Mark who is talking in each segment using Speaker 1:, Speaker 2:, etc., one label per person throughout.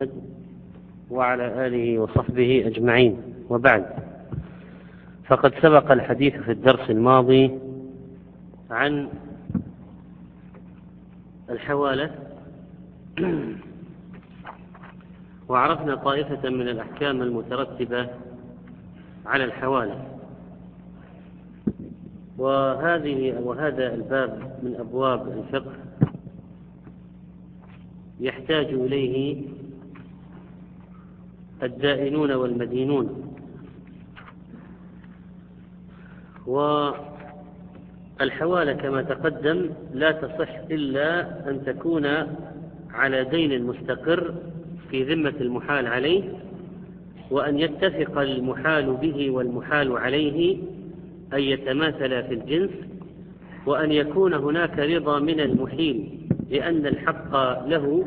Speaker 1: وعلى آله وصحبه أجمعين، وبعد، فقد سبق الحديث في الدرس الماضي عن الحوالة، وعرفنا طائفة من الأحكام المترتبة على الحوالة، وهذا الباب من أبواب الفقه يحتاج إليه الدائنون والمدينون. والحوالة كما تقدم لا تصح إلا أن تكون على دين مستقر في ذمة المحال عليه، وأن يتفق المحال به والمحال عليه أن يتماثلا في الجنس، وأن يكون هناك رضا من المحيل لأن الحق له.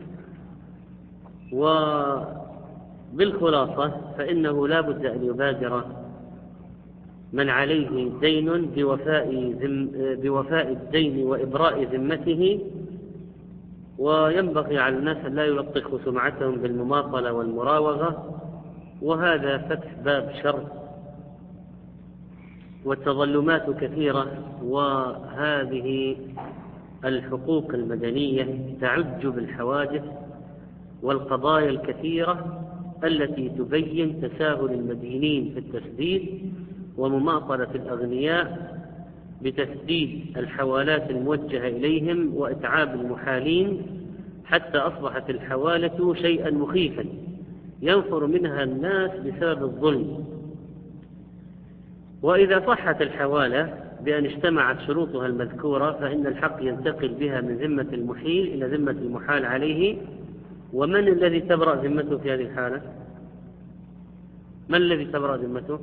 Speaker 1: وبالخلاصة فإنه لا بد أن يبادر من عليه دين بوفاء الدين وإبراء ذمته، وينبغي على الناس أن لا يلطخوا سمعتهم بالمماطلة والمراوغة، وهذا فتح باب شر، والتظلمات كثيرة، وهذه الحقوق المدنية تعج بالحوادث والقضايا الكثيرة التي تبين تساهل المدينين في التسديد ومماطلة الأغنياء بتسديد الحوالات الموجهة إليهم وإتعاب المحالين، حتى أصبحت الحوالة شيئا مخيفا ينفر منها الناس بسبب الظلم. وإذا صحت الحوالة بأن اجتمعت شروطها المذكورة فإن الحق ينتقل بها من ذمة المحيل إلى ذمة المحال عليه. ومن الذي تبرأ ذمته في هذه الحالة؟ من الذي تبرأ ذمته؟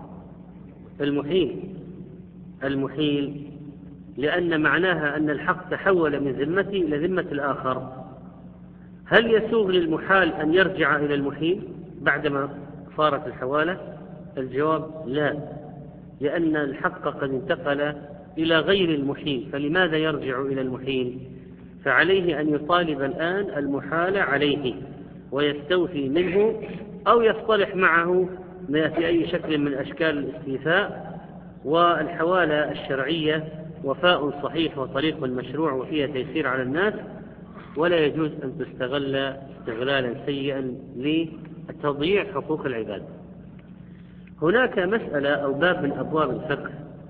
Speaker 1: المحيل، لأن معناها أن الحق تحول من ذمته إلى ذمة الآخر. هل يسوغ للمحال أن يرجع إلى المحيل بعدما صارت الحوالة؟ الجواب لا، لأن الحق قد انتقل إلى غير المحيل، فلماذا يرجع إلى المحيل؟ فعليه أن يطالب الآن المحال عليه ويستوفي منه، أو يصطلح معه في أي شكل من أشكال الاستيفاء. والحوالة الشرعية وفاء صحيح وطريق مشروع وفيها تيسير على الناس، ولا يجوز أن تستغل استغلالا سيئا لتضييع حقوق العباد. هناك مسألة أو باب من أبواب الفقه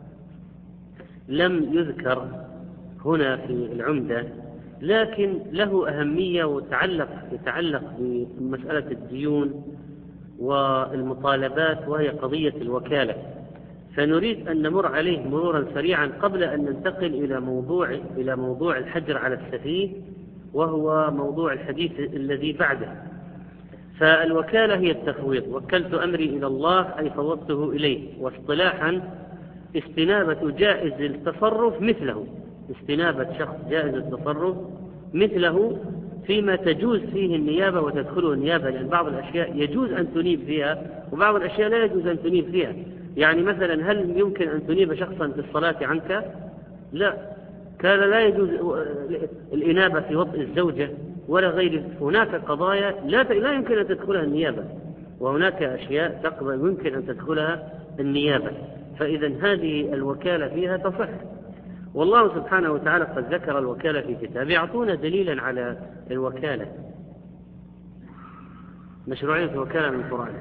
Speaker 1: لم يذكر هنا في العمدة، لكن له أهمية ويتعلق بمسألة الديون والمطالبات، وهي قضية الوكالة. فنريد أن نمر عليه مرورا سريعا قبل أن ننتقل إلى موضوع الحجر على السفيه، وهو موضوع الحديث الذي بعده. فالوكالة هي التفويض، وكلت أمري إلى الله أي فوضته إليه. واصطلاحا استنابة جائز التصرف مثله، استنابة شخص جائز التصرف مثله فيما تجوز فيه النيابة وتدخله النيابة، لأن بعض الأشياء يجوز أن تنيب فيها وبعض الأشياء لا يجوز أن تنيب فيها. يعني مثلا هل يمكن أن تنيب شخصا في الصلاة عنك؟ لا، كان لا يجوز الإنابة في وطء الزوجة ولا غير. هناك قضايا لا يمكن أن تدخلها النيابة، وهناك أشياء يمكن أن تدخلها النيابة. فإذا هذه الوكالة فيها تصح، والله سبحانه وتعالى قد ذكر الوكالة في كتابه. يعطونا دليلا على الوكالة، مشروعية الوكالة من القرآن.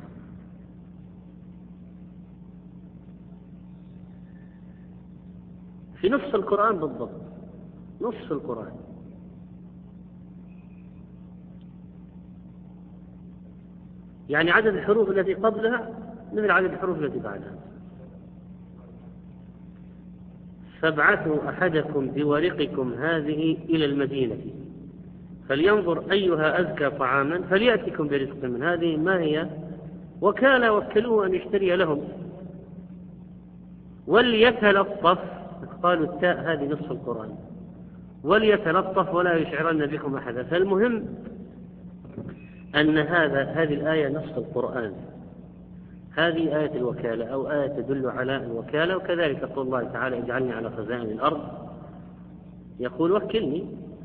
Speaker 1: في نصف القرآن بالضبط، نصف القرآن. يعني عدد الحروف التي قبلها مثل عدد الحروف التي بعدها. فابعثوا أحدكم بورقكم هذه إلى المدينة فلينظر أيها أزكى طعاما فليأتكم برزق من. هذه ما هي؟ وكالة، وكلوه أن يشتري لهم. وليتلطف، قالوا التاء هذه نصف القرآن، وليتلطف ولا يشعرن بكم أحدا. فالمهم أن هذه الآية نصف القرآن، هذه آية الوكالة أو آية تدل على الوكالة. وكذلك قول الله تعالى اجعلني على خزائن الأرض، يقول وكلني.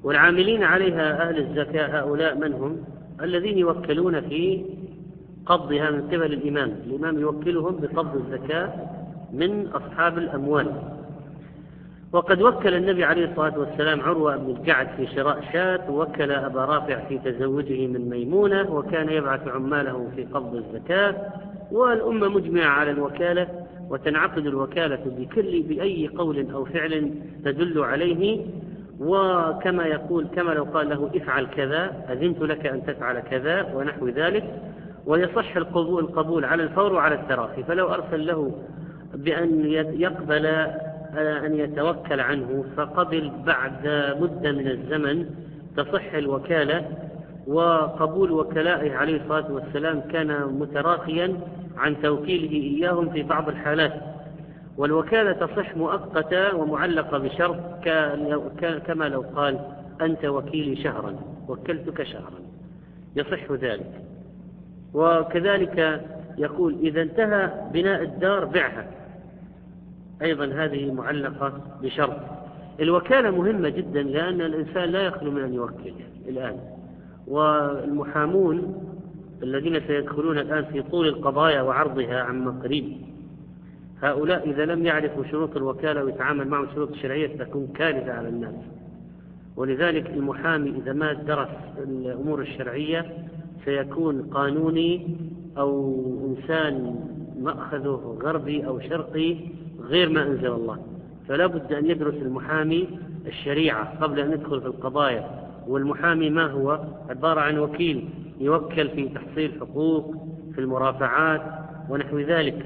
Speaker 1: والعاملين عليها أهل الزكاة هؤلاء من هم؟ الذين يوكلون في قبضها من قبل الإمام يوكلهم بقبض الزكاة من أصحاب الأموال. وقد وكل النبي عليه الصلاة والسلام عروة بن الجعد في شراء شاة، ووكل أبا رافع في تزوجه من ميمونة، وكان يبعث عماله في قبض الزكاة. والأمة مجمعة على الوكالة، وتنعقد الوكالة بأي قول أو فعل تدل عليه، وكما يقول كما لو قال له افعل كذا أذنت لك أن تفعل كذا ونحو ذلك. ويصح القبول على الفور وعلى التراخي، فلو أرسل له بأن يقبل أن يتوكل عنه فقبل بعد مدة من الزمن تصح الوكالة. وقبول وكلائه عليه الصلاة والسلام كان متراخيا عن توكيله إياهم في بعض الحالات. والوكالة تصح مؤقتة ومعلقة بشرط، كما لو قال أنت وكيلي شهرا وكلتك شهرا، يصح ذلك. وكذلك يقول إذا انتهى بناء الدار بعها، أيضا هذه معلقة بشرط. الوكالة مهمة جدا، لأن الإنسان لا يخلو من أن يوكل الآن. والمحامون الذين سيدخلون الآن في طول القضايا وعرضها عما قريب، هؤلاء إذا لم يعرفوا شروط الوكالة ويتعامل معهم شروط الشرعية تكون كارثة على الناس. ولذلك المحامي إذا ما درس الأمور الشرعية سيكون قانوني أو إنسان مأخذه غربي أو شرقي غير ما أنزل الله. فلا بد أن يدرس المحامي الشريعة قبل أن يدخل في القضايا. والمحامي ما هو؟ عبارة عن وكيل يوكل في تحصيل حقوق، في المرافعات ونحو ذلك.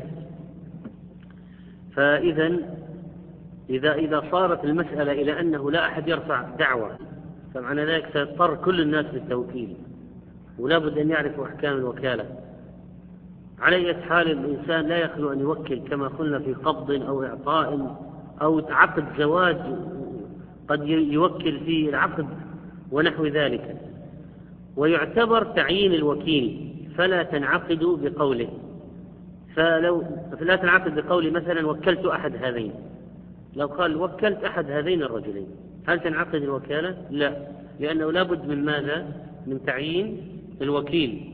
Speaker 1: فإذا إذا صارت المسألة إلى أنه لا أحد يرفع دعوة، فمعنى ذلك سيضطر كل الناس للتوكيل، ولا بد أن يعرفوا أحكام الوكالة. على أي حال الإنسان لا يخلو أن يوكل، كما قلنا في قبض أو إعطاء أو عقد زواج، قد يوكل في العقد ونحو ذلك. ويعتبر تعيين الوكيل فلا تنعقد بقوله، فلا تنعقد بقوله مثلا وكلت أحد هذين. لو قال وكلت أحد هذين الرجلين، هل تنعقد الوكالة؟ لا، لأنه لا بد من ماذا؟ من تعيين الوكيل.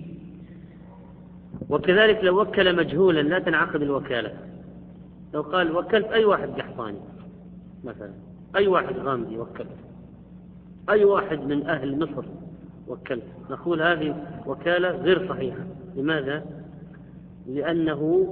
Speaker 1: وكذلك لو وكل مجهولا لا تنعقد الوكالة. لو قال وكلت أي واحد قحطاني مثلا، أي واحد غامدي وكلت، أي واحد من أهل مصر وكلت، نقول هذه وكالة غير صحيحة. لماذا؟ لأنه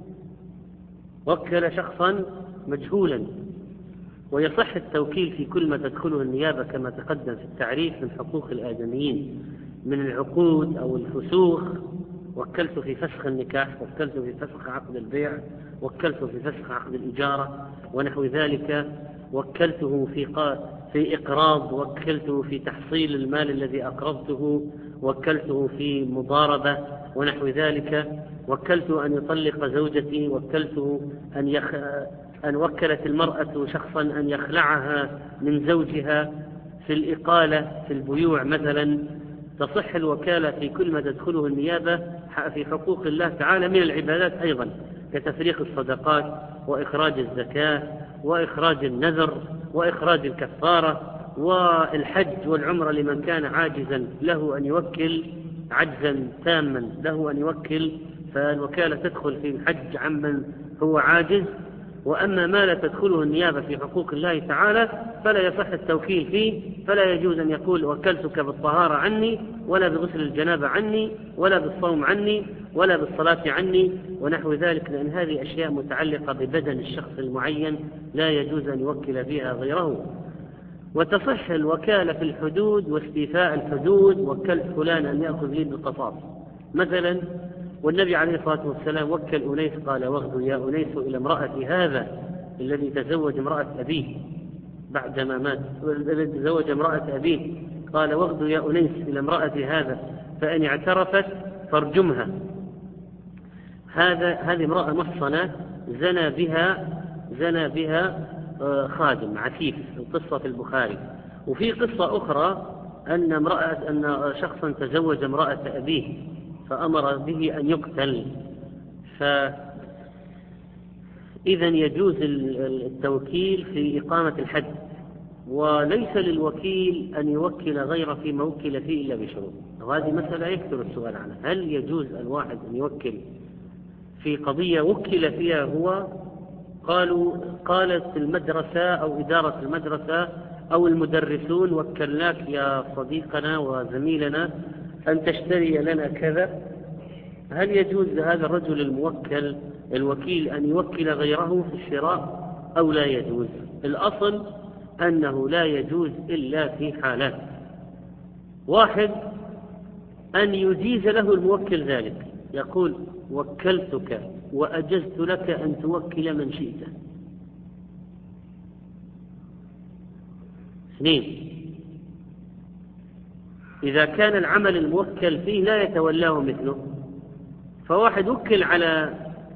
Speaker 1: وكل شخصا مجهولا. ويصح التوكيل في كل ما تدخله النيابة كما تقدم في التعريف من حقوق الآدميين، من العقود أو الفسوخ. وكلت في فسخ النكاح، وكلت في فسخ عقد البيع، وكلت في فسخ عقد الإجارة ونحو ذلك، وكلته في إقراض، وكلته في تحصيل المال الذي أقرضته، وكلته في مضاربة ونحو ذلك، وكلته أن يطلق زوجتي، وكلته أن وكلت المرأة شخصا أن يخلعها من زوجها في الإقالة في البيوع مثلا. تصح الوكالة في كل ما تدخله النيابة في حقوق الله تعالى من العبادات أيضا، كتفريق الصدقات وإخراج الزكاة وإخراج النذر وإخراج الكفارة والحج والعمرة لمن كان عاجزا له أن يوكل، عجزا تاما له أن يوكل، فالوكالة تدخل في الحج عمن هو عاجز. وأما ما لا تدخله النيابة في حقوق الله تعالى فلا يصح التوكيل فيه. فلا يجوز أن يقول وكلتك بالطهارة عني، ولا بغسل الجنابة عني، ولا بالصوم عني، ولا بالصلاة عني ونحو ذلك، لأن هذه أشياء متعلقة ببدن الشخص المعين لا يجوز أن يوكل فيها غيره. وتصح الوكالة في الحدود واستيفاء الحدود، وكلت فلان أن يأخذ لي بالقصاص مثلا. والنبي عليه الصلاة والسلام وكل أنيس قال واغدوا يا أنيس إلى امرأة هذا الذي تزوج امرأة أبيه بعدما مات، الذي تزوج امرأة أبيه، قال واغدوا يا أنيس إلى امرأة هذا فإن اعترفت فارجمها. هذه امرأة محصنة زنى بها خادم عفيف، القصة في البخاري. وفي قصة أخرى أن شخصا تزوج امرأة أبيه فأمر به أن يقتل. فإذا يجوز التوكيل في إقامة الحد وليس للوكيل أن يوكل غيره فيما وكل فيه إلا بشروط. وهذه مسألة يكثر السؤال عنها، هل يجوز الواحد أن يوكل في قضية وكل فيها هو؟ قالت المدرسة أو إدارة المدرسة أو المدرسون وكلناك يا صديقنا وزميلنا أن تشتري لنا كذا. هل يجوز لهذا الرجل الموكل الوكيل أن يوكل غيره في الشراء أو لا يجوز؟ الأصل أنه لا يجوز إلا في حالات: واحد، أن يجيز له الموكل ذلك، يقول وكلتك وأجزت لك أن توكل من شئت. اثنين، إذا كان العمل الموكل فيه لا يتولاه مثله، فواحد وكل على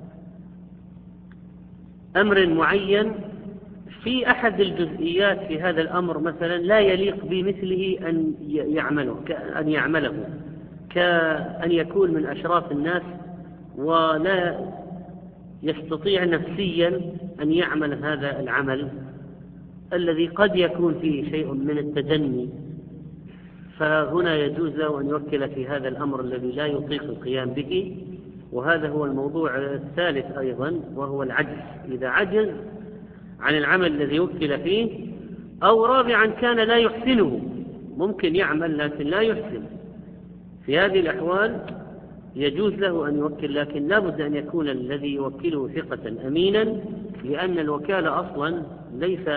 Speaker 1: أمر معين في أحد الجزئيات في هذا الأمر مثلا لا يليق بمثله أن يعمله كأن يكون من أشراف الناس ولا يستطيع نفسيا أن يعمل هذا العمل الذي قد يكون فيه شيء من التدني، فهنا يجوز له أن يوكل في هذا الأمر الذي لا يطيق القيام به. وهذا هو الموضوع الثالث أيضا، وهو العجز. إذا عجز عن العمل الذي وكل فيه، أو رابعا كان لا يحسنه، ممكن يعمل لكن لا يحسن، في هذه الأحوال يجوز له أن يوكل، لكن لا بد أن يكون الذي يوكله ثقة أمينا، لأن الوكالة أصلا ليس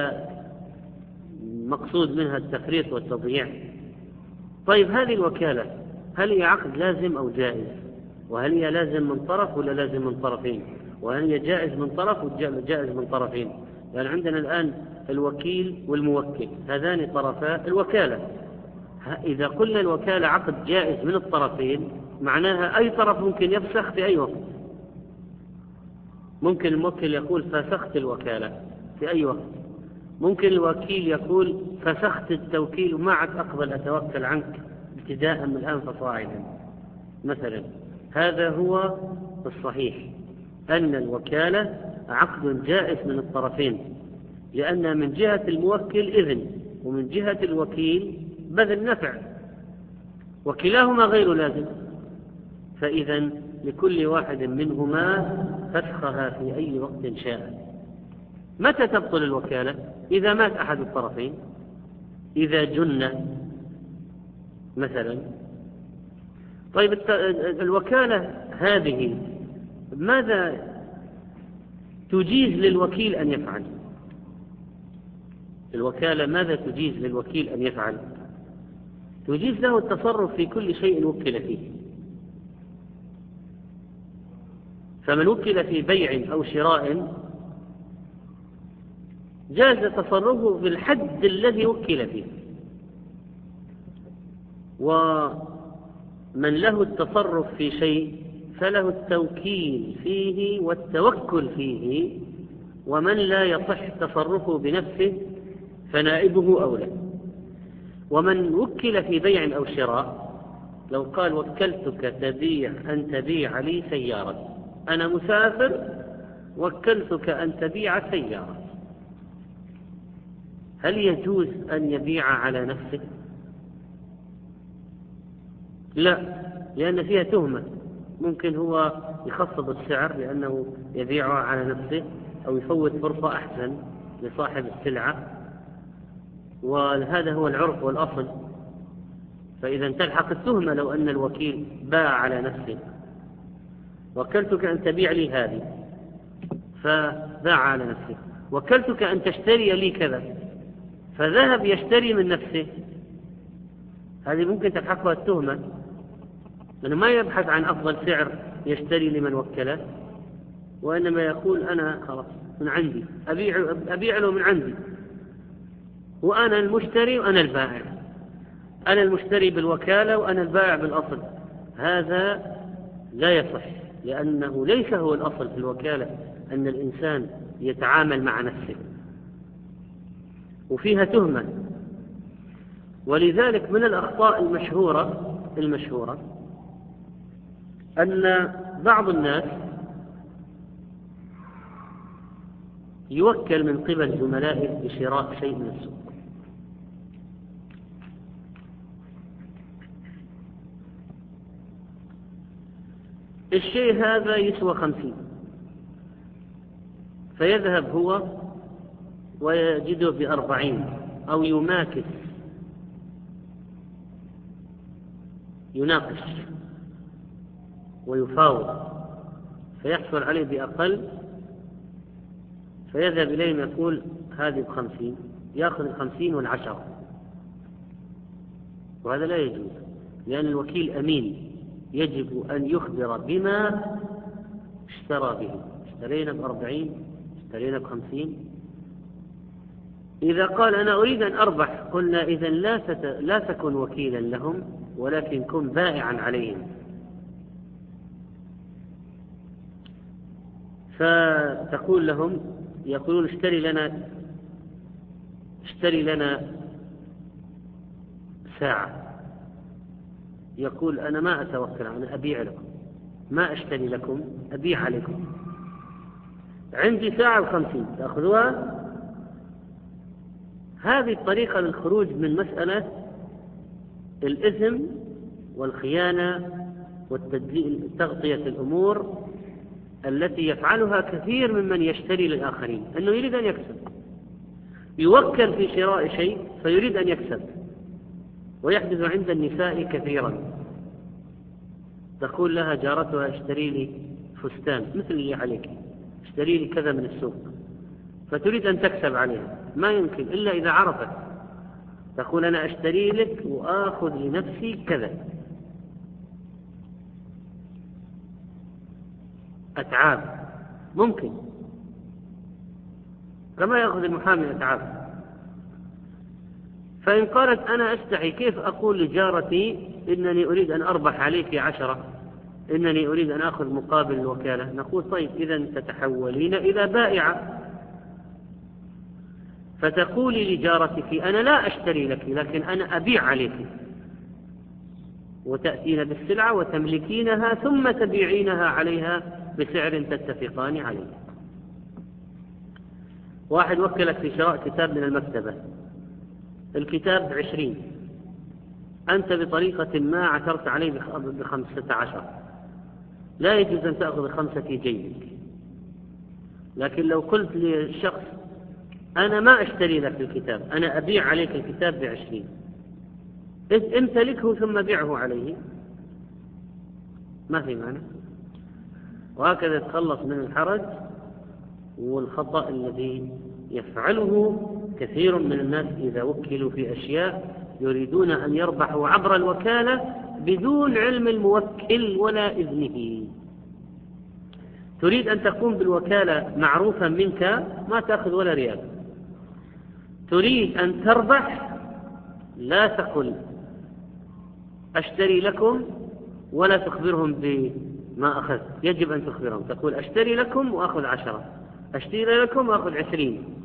Speaker 1: مقصود منها التفريط والتضييع. طيب، هذه الوكالة هل هي عقد لازم أو جائز؟ وهل هي لازم من طرف ولا لازم من طرفين؟ وهل هي جائز من طرف وجائز من طرفين؟ يعني عندنا الآن الوكيل والموكل، هذان طرفا الوكالة. إذا قلنا الوكالة عقد جائز من الطرفين، معناها أي طرف ممكن يفسخ في أي وقت. ممكن الموكل يقول فسخت الوكالة في أي وقت، ممكن الوكيل يقول فسخت التوكيل وما عاد أقبل أتوكل عنك ابتداء من الآن فصاعدا مثلا. هذا هو الصحيح، أن الوكالة عقد جائز من الطرفين، لأن من جهة الموكل إذن ومن جهة الوكيل بذل نفع، وكلاهما غير لازم، فإذا لكل واحد منهما فسخها في أي وقت شاء. متى تبطل الوكالة؟ إذا مات أحد الطرفين، إذا جن مثلا. طيب، الوكالة هذه ماذا تجيز للوكيل أن يفعل؟ الوكالة ماذا تجيز للوكيل أن يفعل؟ تجيز له التصرف في كل شيء وكل فيه. فمن وكل في بيع أو شراء جاز تصرفه في الحد الذي وكل فيه، ومن له التصرف في شيء فله التوكيل فيه والتوكل فيه، ومن لا يصح تصرفه بنفسه فنائبه أولى. ومن وكل في بيع أو شراء، لو قال وكلتك أن تبيع لي سيارة، أنا مسافر وكلتك أن تبيع سيارة، هل يجوز أن يبيع على نفسه؟ لا، لأن فيها تهمة، ممكن هو يخفض السعر لأنه يبيعها على نفسه، أو يفوت فرصة أحسن لصاحب السلعة، وهذا هو العرف والأصل. فإذا تلحق التهمة لو أن الوكيل باع على نفسه، وكلتك أن تبيع لي هذه فباع على نفسه، وكلتك أن تشتري لي كذا فذهب يشتري من نفسه، هذه ممكن تلحقها التهمة، لأنه ما يبحث عن أفضل سعر يشتري لمن وكله، وإنما يقول أنا خلاص من عندي أبيع له من عندي، وأنا المشتري وأنا البائع، أنا المشتري بالوكالة وأنا البائع بالأصل. هذا لا يصح، لأنه ليس هو الأصل في الوكالة أن الإنسان يتعامل مع نفسه، وفيها تهمة. ولذلك من الأخطاء المشهورة أن بعض الناس يوكل من قبل زملائه بشراء شيء من السوق، الشيء هذا يسوى 50، فيذهب هو ويجده ب40 أو يماكس يناقش ويفاوض فيحصل عليه بأقل، فيذهب إليهم يقول هذه ب50، يأخذ 50 و10، وهذا لا يجوز، لأن الوكيل أمين يجب أن يخبر بما اشترى به. اشترينا ب40، اشترينا ب50. إذا قال أنا أريد أن أربح، قلنا إذن لا تكن وكيلا لهم، ولكن كن بائعا عليهم. فتقول لهم، يقولون اشتري لنا ساعة. يقول أنا ما أتوكل، أنا أبيع لكم، ما أشتري لكم، أبيع عليكم. عندي ساعة ب50 تأخذوها. هذه الطريقة للخروج من مسألة الإثم والخيانة وتغطية الأمور التي يفعلها كثير ممن يشتري للآخرين، أنه يريد أن يكسب، يوكل في شراء شيء فيريد أن يكسب. ويحدث عند النساء كثيرا، تقول لها جارتها اشتري لي فستان مثل اللي عليك، اشتري لي كذا من السوق، فتريد أن تكسب عليها. ما يمكن إلا إذا عرفت، تقول أنا أشتري لك وآخذ لنفسي كذا، أتعاب ممكن كما يأخذ المحامي أتعاب. فإن قالت أنا أستحي، كيف أقول لجارتي إنني أريد أن أربح عليك 10، إنني أريد أن أخذ مقابل الوكالة؟ نقول طيب إذن تتحولين إلى بائعة، فتقولي لجارتك أنا لا أشتري لك، لكن أنا أبيع عليك، وتأتين بالسلعة وتملكينها ثم تبيعينها عليها بسعر تتفقان عليه. واحد وكلك في شراء كتاب من المكتبة، الكتاب ب20، أنت بطريقة ما عثرت عليه ب15، لا يجوز أن تأخذ 5 في جيبك. لكن لو قلت للشخص أنا ما أشتري لك الكتاب، أنا أبيع عليك الكتاب ب20، امتلكه ثم بيعه عليه، ما في معنى. وهكذا تخلص من الحرج والخطأ الذي يفعله كثير من الناس إذا وكلوا في أشياء يريدون أن يربحوا عبر الوكالة بدون علم الموكل ولا إذنه. تريد أن تقوم بالوكالة معروفا منك، ما تأخذ ولا ريال. تريد أن تربح، لا تقل أشتري لكم ولا تخبرهم بما أخذ، يجب أن تخبرهم، تقول أشتري لكم وأخذ 10، أشتري لكم وأخذ 20،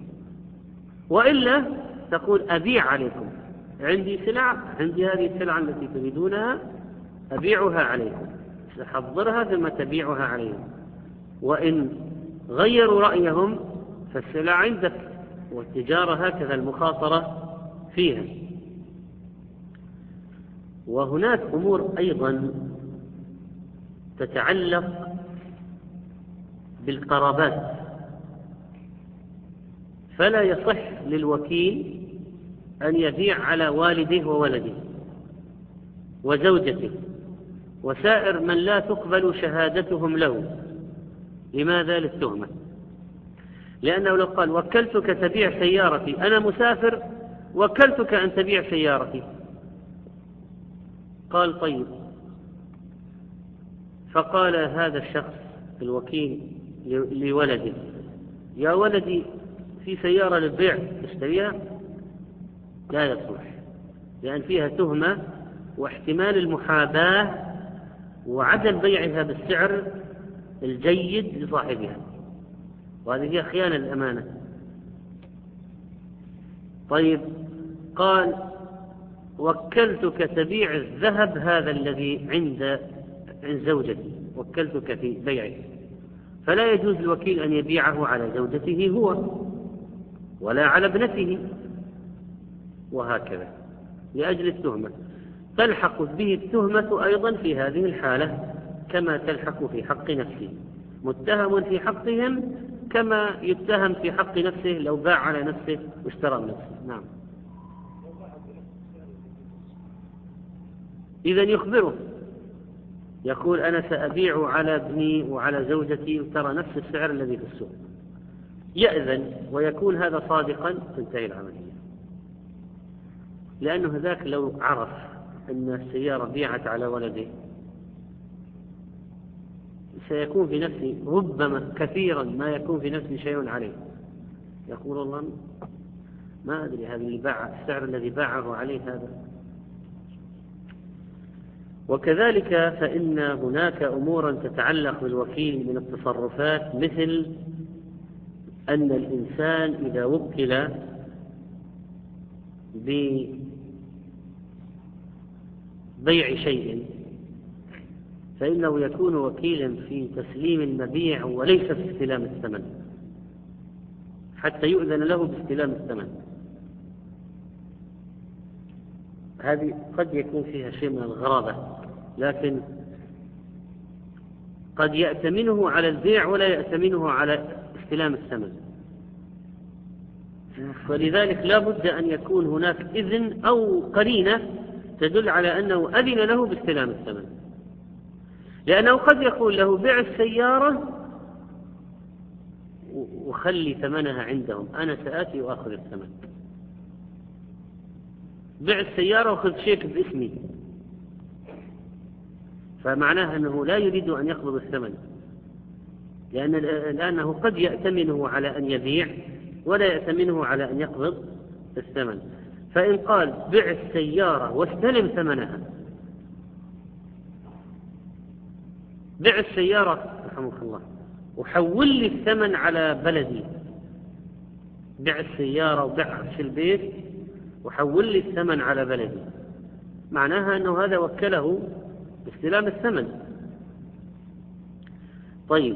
Speaker 1: وإلا تقول أبيع عليكم، عندي سلعة، عندي هذه السلعة التي تريدونها أبيعها عليكم، تحضرها ثم تبيعها عليهم. وإن غيروا رأيهم فالسلعة عندك، والتجارة هكذا المخاطرة فيها. وهناك أمور أيضا تتعلق بالقرابات، فلا يصح للوكيل أن يبيع على والده وولده وزوجته وسائر من لا تقبل شهادتهم له. لماذا؟ للتهمة. لأنه لو قال وكلتك تبيع سيارتي، أنا مسافر وكلتك أن تبيع سيارتي، قال طيب، فقال هذا الشخص الوكيل لولده يا ولدي في سيارة للبيع تشتريها؟ لا يصلح، لأن فيها تهمة واحتمال المحاباة وعدم بيعها بالسعر الجيد لصاحبها، وهذه هي خيانة الأمانة. طيب قال وكلتك تبيع الذهب هذا الذي عند زوجتي، وكلتك في بيعه، فلا يجوز الوكيل أن يبيعه على زوجته هو ولا على ابنته، وهكذا لأجل التهمة. تلحق به التهمة أيضا في هذه الحالة كما تلحق في حق نفسه، متهم في حقهم كما يتهم في حق نفسه لو باع على نفسه واشترى من نفسه. نعم. إذا يخبره، يقول أنا سأبيع على ابني وعلى زوجتي وترى نفس السعر الذي في السوق، يأذن ويكون هذا صادقا، تنتهي العملية. لأنه ذاك لو عرف أن السيارة بيعت على ولده سيكون في نفسه ربما كثيرا ما يكون في نفسه شيء عليه، يقول الله ما أدري هذا اللي باع السعر الذي باعه عليه هذا. وكذلك فإن هناك أمورا تتعلق بالوكيل من التصرفات، مثل أن الإنسان إذا وكل ببيع شيء فإنه يكون وكيلا في تسليم المبيع وليس في استلام الثمن، حتى يؤذن له باستلام الثمن. هذه قد يكون فيها شيء من الغرابة، لكن قد يأتمنه على البيع ولا يأتمنه على استلام الثمن. فلذلك لا بد أن يكون هناك إذن أو قرينة تدل على أنه أذن له باستلام الثمن، لأنه قد يقول له بيع السيارة وخلي ثمنها عندهم، أنا سآتي وأخذ الثمن. بيع السيارة وخذ شيك باسمي، فمعناه أنه لا يريد أن يقبض الثمن، لأنه قد يأتمنه على أن يبيع ولا يأتمنه على أن يقبض الثمن. فإن قال بيع السيارة واستلم ثمنها، بيع السيارة رحمك الله وحول لي الثمن على بلدي، بيع السيارة وبيع في البيت وحول لي الثمن على بلدي، معناها أنه هذا وكله باستلام الثمن. طيب،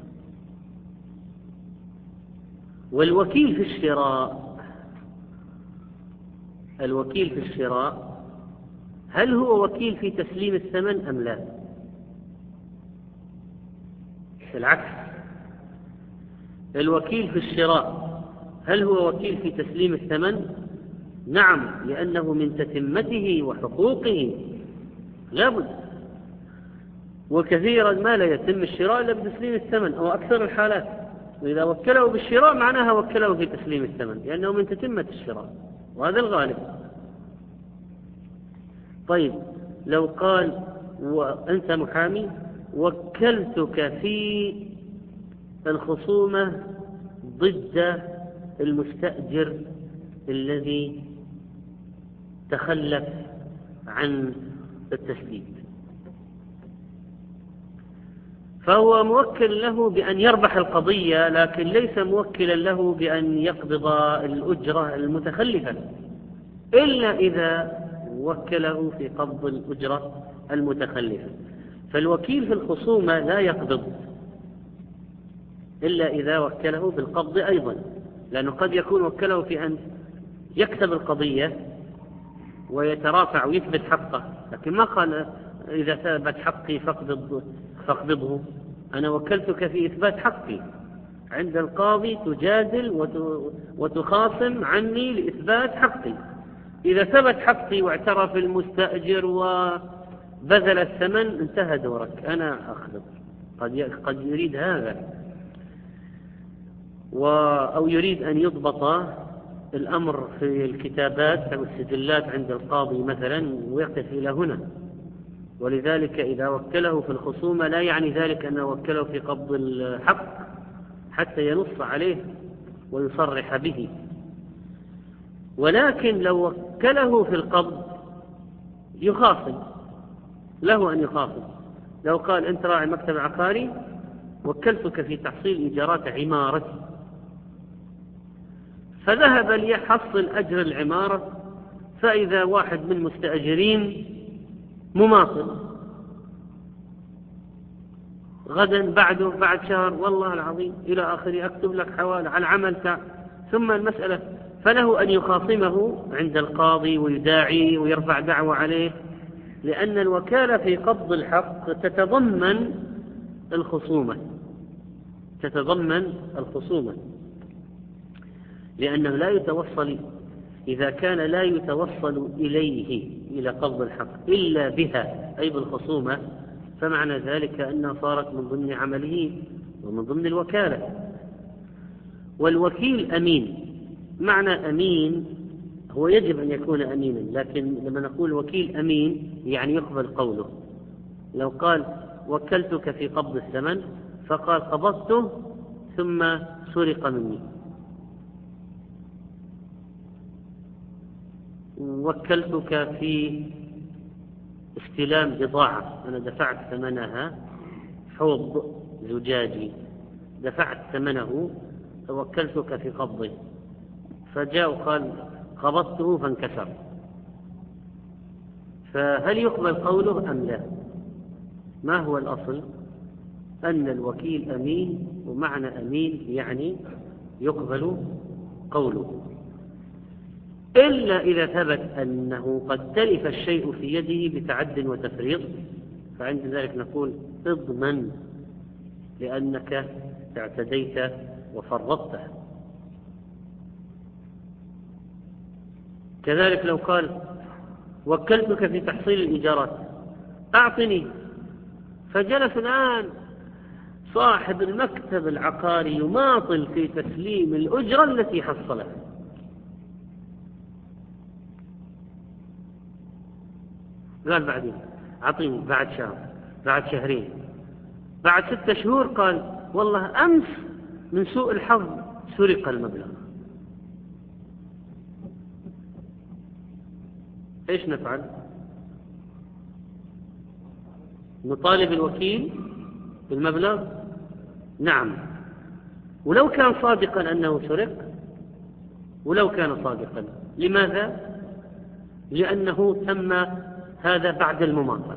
Speaker 1: والوكيل في الشراء، الوكيل في الشراء هل هو وكيل في تسليم الثمن أم لا؟ العكس، الوكيل في الشراء هل هو وكيل في تسليم الثمن؟ نعم، لأنه من تتمته وحقوقه لابد، وكثيرا ما لا يتم الشراء إلا بتسليم الثمن أو أكثر الحالات، وإذا وكله بالشراء معناها وكله في تسليم الثمن، لأنه من تتمة الشراء، وهذا الغالب. طيب، لو قال وأنت محامي وكلتك في الخصومة ضد المستأجر الذي تخلف عن التسديد، فهو موكل له بأن يربح القضية، لكن ليس موكلا له بأن يقبض الأجرة المتخلفة، إلا إذا وكله في قبض الأجرة المتخلفة. فالوكيل في الخصومة لا يقبض إلا إذا وكله بالقبض أيضا، لأنه قد يكون وكله في أن يكتب القضية ويترافع ويثبت حقه، لكن ما قال إذا ثبت حقي فاقبضه. أنا وكلتك في إثبات حقي عند القاضي، تجادل وتخاصم عني لإثبات حقي. إذا ثبت حقي واعترف المستأجر وبذل الثمن انتهى دورك، أنا أخذ. قد يريد هذا، أو يريد أن يضبط الأمر في الكتابات أو السجلات عند القاضي مثلا ويقف إلى هنا. ولذلك إذا وكله في الخصومة لا يعني ذلك أنه وكله في قبض الحق حتى ينص عليه ويصرح به، ولكن لو وكله في القبض يخاصم، له أن يخاصم. لو قال أنت راعي مكتب عقاري وكلتك في تحصيل إيجارات عمارتي، فذهب ليحصل أجر العمارة، فإذا واحد من مستأجرين مماطل غدا بعده بعد شهر والله العظيم إلى آخره أكتب لك حوالي على العمل ثم المسألة، فله أن يخاصمه عند القاضي ويداعيه ويرفع دعوة عليه لأن الوكالة في قبض الحق تتضمن الخصومة، لأنه لا يتوصل، إذا كان لا يتوصل إلى قبض الحق إلا بها أي بالخصومة، فمعنى ذلك أنها صارت من ضمن عمله ومن ضمن الوكالة. والوكيل أمين. معنى أمين هو يجب أن يكون أمينا، لكن لما نقول وكيل أمين يعني يقبل قوله. لو قال وكلتك في قبض الثمن فقال قبضته ثم سرق مني، وكلتك في استلام بضاعة، أنا دفعت ثمنها، حوض زجاجي دفعت ثمنه فوكلتك في قبضه، فجاء وقال قبضته فانكسر، فهل يقبل قوله أم لا؟ ما هو الأصل؟ أن الوكيل أمين، ومعنى أمين يعني يقبل قوله، إلا إذا ثبت أنه قد تلف الشيء في يده بتعد وتفريط، فعند ذلك نقول اضمن لأنك اعتديت وفرطت. كذلك لو قال وكلتك في تحصيل الإيجارات أعطني، فجلس الآن صاحب المكتب العقاري يماطل في تسليم الأجرة التي حصلها، قال بعدين أعطيني بعد شهر، بعد شهرين، بعد 6 شهور قال والله أمس من سوء الحظ سرق المبلغ. إيش نفعل؟ نطالب الوكيل بالمبلغ؟ نعم، ولو كان صادقا أنه سرق، ولو كان صادقا. لماذا؟ لأنه تم هذا بعد المماطلة.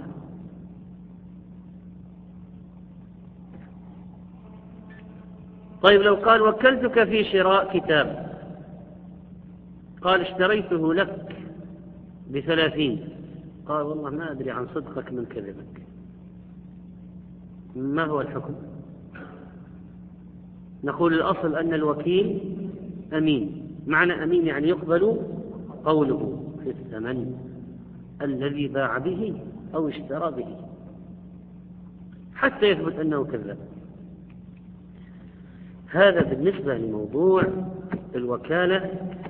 Speaker 1: طيب لو قال وكلتك في شراء كتاب، قال اشتريته لك ب30، قال والله ما أدري عن صدقك من كذبك، ما هو الحكم؟ نقول الأصل أن الوكيل أمين. معنى أمين يعني يقبل قوله في الثمن الذي باع به أو اشترى به حتى يثبت أنه كذب. هذا بالنسبة لموضوع الوكالة